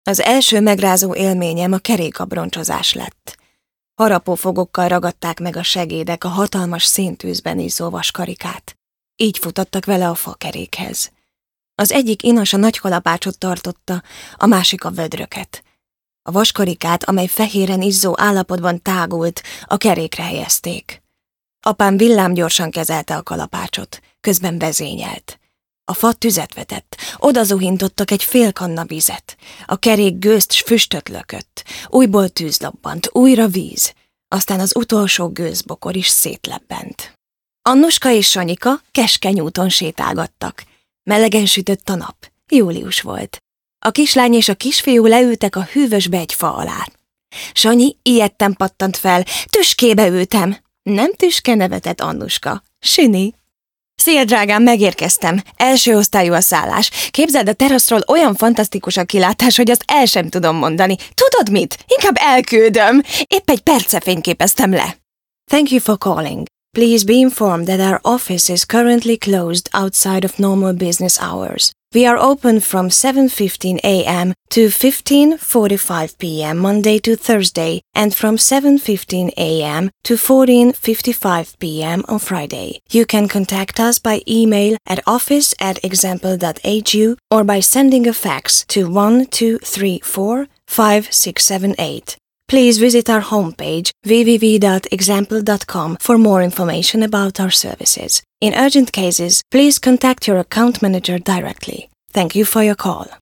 Az első megrázó élményem a kerékabroncsozás lett. Harapófogokkal ragadták meg a segédek a hatalmas széntűzben izzó vaskarikát. Így futottak vele a fakerékhez. Az egyik inas a nagy kalapácsot tartotta, a másik a vödröket. A vaskarikát, amely fehéren izzó állapotban tágult, a kerékre helyezték. Apám villámgyorsan kezelte a kalapácsot, közben vezényelt. A fa tüzet vetett, odazuhintottak egy fél kanna vizet. A kerék gőzt s füstöt lökött. Újból tűz lobbant, újra víz. Aztán az utolsó gőzbokor is szétlebbent. Annuska és Sanyika keskeny úton sétálgattak. Melegen sütött a nap. Július volt. A kislány és a kisfiú leültek a hűvösbe egy fa alá. Sanyi ijedten pattant fel. Tüskébe ültem. Nem tüske, nevetett Annuska. Süni. Szia, drágám, megérkeztem. Első osztályú a szállás. Képzeld, a teraszról olyan fantasztikus a kilátás, hogy azt el sem tudom mondani. Tudod mit? Inkább elküldöm. Épp egy perce fényképeztem le. Thank you for calling. Please be informed that our office is currently closed outside of normal business hours. We are open from 7:15 a.m. to 15:45 p.m. Monday to Thursday and from 7:15 a.m. to 14:55 p.m. on Friday. You can contact us by email at office@example.hu or by sending a fax to 1234 5678. Please visit our homepage www.example.com for more information about our services. In urgent cases, please contact your account manager directly. Thank you for your call.